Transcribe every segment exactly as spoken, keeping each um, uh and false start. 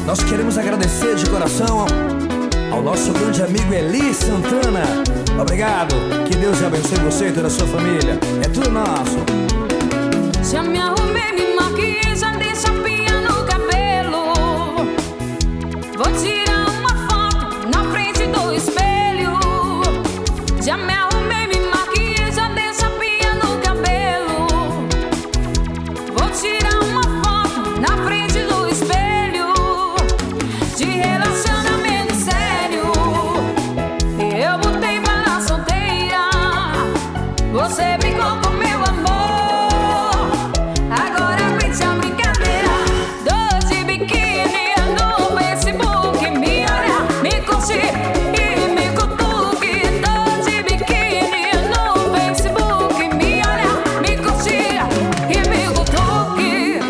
Nós queremos agradecer de coração ao nosso grande amigo Eli Santana. Obrigado, que Deus abençoe você e toda a sua família. É tudo nosso. Já me arrumei, me maquiei, já dei chapinha no cabelo. Vou tirar uma foto na frente do espelho. Já me arrumei, me maquiei, já dei chapinha no cabelo. Vou tirar uma foto na frente do espelho de relacionamento sério. Eu botei pra solteira, você brincou com meu amor. Agora aguente a brincadeira. Tô de biquíni no Facebook, me olha, me curte e me cutuque. Tô de biquíni no Facebook, me olha, me curte e me cutuque.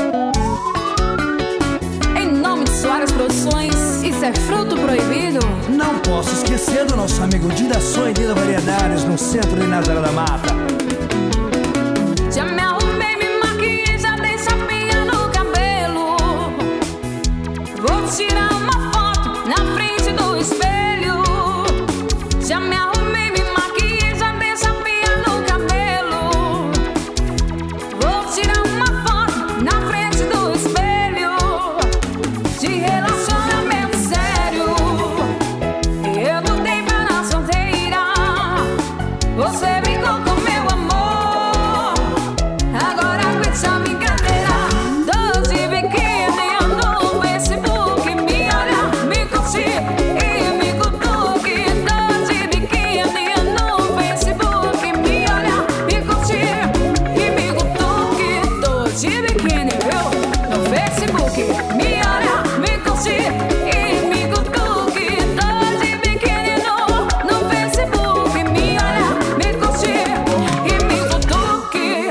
Em nome de Soares Produções, isso é fruto proibido? Não posso esquecer do nosso amigo Didações de Variedades, no centro de Nazaré da Mata. Já me arrumei, me maquiei, já dei chapinha no cabelo. Vou tirar uma foto na frente do espelho. Já me arrumei, me maquiei, já dei chapinha no cabelo. Vou tirar uma foto na frente do espelho de relacionamento sério. Eu botei pra solteira, você brincou com meu amor. Agora aguente a brincadeira. Tô de biquíni no Facebook, me olha, me curte e me cutuque. Tô de biquíni no Facebook, me olha, me curte e me cutuque. Tô de biquíni, viu? No Facebook, me olha, me curte e me cutuque. Tô de biquíni no, no Facebook, me olha, me curte e me cutuque.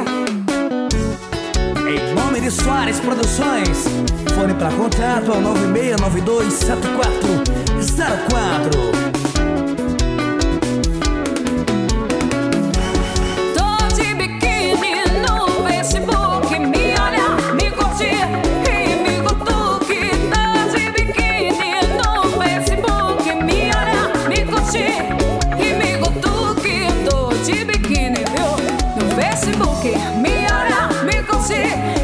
Em nome de Soares Produções, fone para contato ao nove seis nove dois sete quatro zero quatro. Tô de biquíni no Facebook, me olha, me curte e me cutuque. Tô de biquíni no Facebook, me olha, me curte e me cutuque. Tô de biquíni, viu? No Facebook, me olha, me curte